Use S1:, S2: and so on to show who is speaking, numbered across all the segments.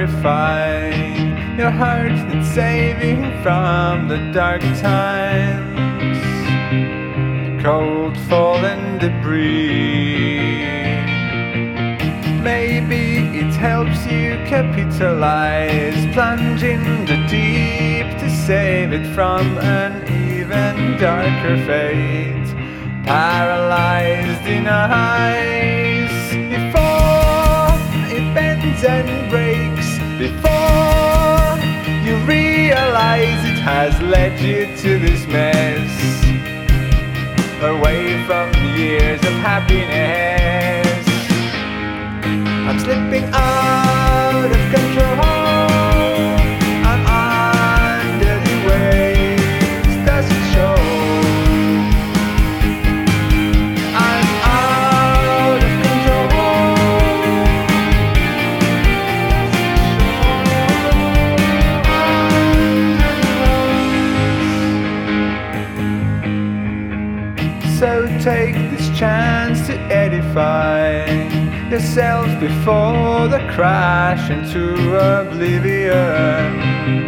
S1: purifying your heart and saving from the dark times, cold fallen debris. Maybe it helps you capitalize, plunge in the deep to save it from an even darker fate, paralyzed in eyes before it bends and breaks, before you realize it has led you to this mess, away from years of happiness. I'm slipping out of control, I'm under the waves, does it show? I'm out of control. So take this chance to edify yourself before the crash into oblivion,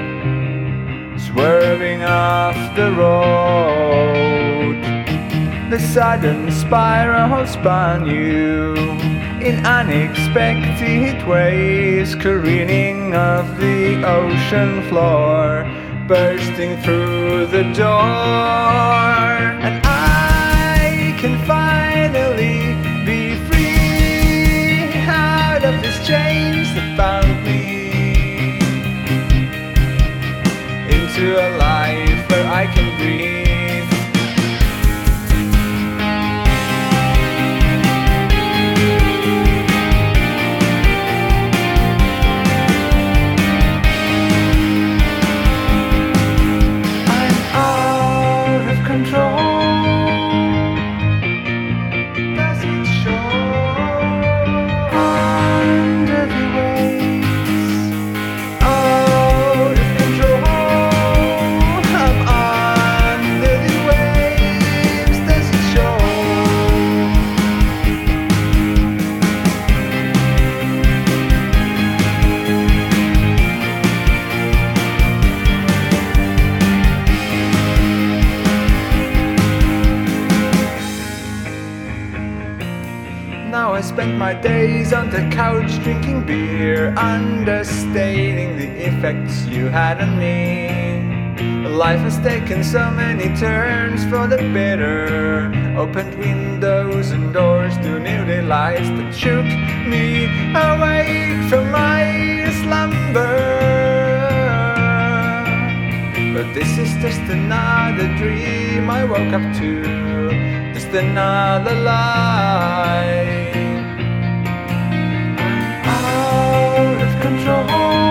S1: swerving off the road. The sudden spiral spun you in unexpected ways, careening off the ocean floor, bursting through the door. And I can finally be free out of these chains that bound me into a life where I can breathe. I'm out of control. Now I spend my days on the couch drinking beer, understating the effects you had on me. Life has taken so many turns for the better, opened windows and doors to new delights that shook me awake from my slumber. But this is just another dream I woke up to, just another lie. I'm out of control.